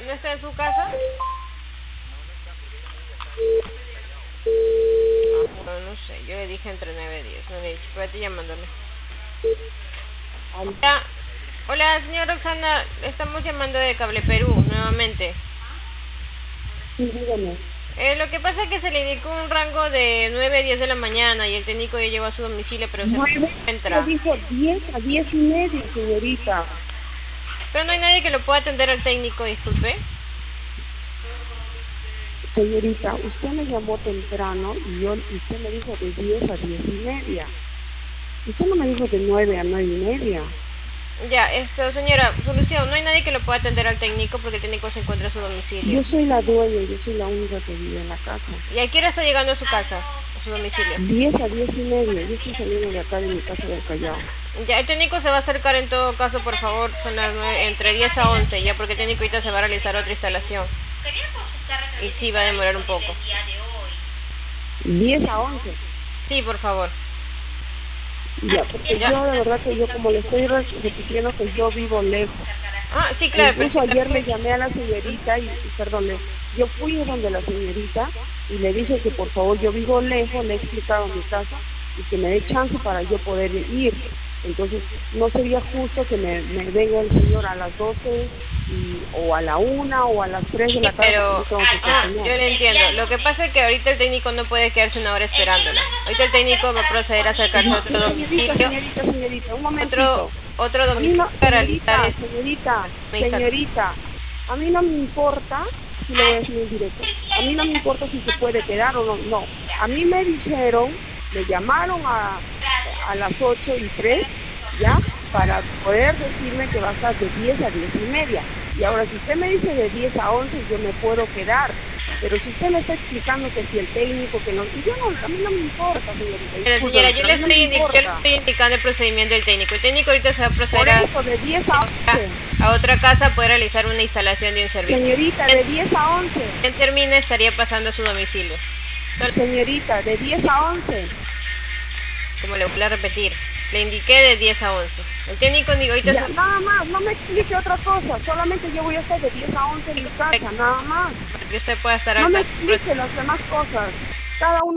¿No está en su casa? Bueno, no sé, yo le dije entre 9 y 10, no le he dicho, pero estoy llamándole. Hola, hola, señora Roxana, estamos llamando de Cable Perú, nuevamente. Sí, dígame. Lo que pasa es que se le indicó un rango de 9 a 10 de la mañana y el técnico ya llegó a su domicilio, pero se 9, encuentra. dijo 10 a 10:30, señorita. Pero no hay nadie que lo pueda atender al técnico, disculpe. Señorita, usted me llamó temprano y usted me dijo de 10 a 10:30. Usted no me dijo de 9 a 9:30. Ya, señora, solución, no hay nadie que lo pueda atender al técnico porque el técnico se encuentra a su domicilio. Yo soy la dueña, yo soy la única que vive en la casa. ¿Y a qué hora está llegando a su casa, a su domicilio? 10 a 10:30, yo estoy saliendo de acá de mi casa del Callao. Ya, el técnico se va a acercar en todo caso, por favor, son las 9, entre 10 a 11, ya, porque el técnico ahorita se va a realizar otra instalación. Y sí, va a demorar un poco. 10 a 11. Sí, por favor. Ya, porque yo de verdad que yo como le estoy repitiendo que yo vivo lejos. Ah, sí, claro. Incluso ayer le llamé a la señorita yo fui donde la señorita y le dije que por favor yo vivo lejos, le he explicado mi casa y que me dé chance para yo poder ir. Entonces no sería justo que me venga el señor a las 12 o a la 1 o a las 3 de la tarde. Pero, yo le entiendo. Lo que pasa es que ahorita el técnico no puede quedarse una hora esperándola. Ahorita el técnico va a proceder a acercarse a otro domicilio. Señorita, un momentito. Otro domicilio para realizar. Señorita, a mí no me importa, si le voy a decir en directo, a mí no me importa si se puede quedar o no, no. A mí me dijeron, me llamaron a las 8:03, ¿ya? Para poder decirme que va a estar de 10 a 10:30. Y ahora, si usted me dice de 10 a 11, yo me puedo quedar. Pero si usted me está explicando que si el técnico, que no, a mí no me importa, señorita. Pero señora, yo le estoy indicando el procedimiento del técnico. El técnico ahorita se va a proceder de 10 a 11. A otra casa a poder realizar una instalación de un servicio. Señorita, de 10 a 11. En termine, estaría pasando a su domicilio. Señorita, de 10 a 11. Como le voy a repetir, le indiqué de 10 a 11. El técnico digo, ahorita... Ya, nada más, no me explique otra cosa. Solamente yo voy a estar de 10 a 11 en mi casa, nada más. Para que usted pueda estar... No me explique las demás cosas. Cada uno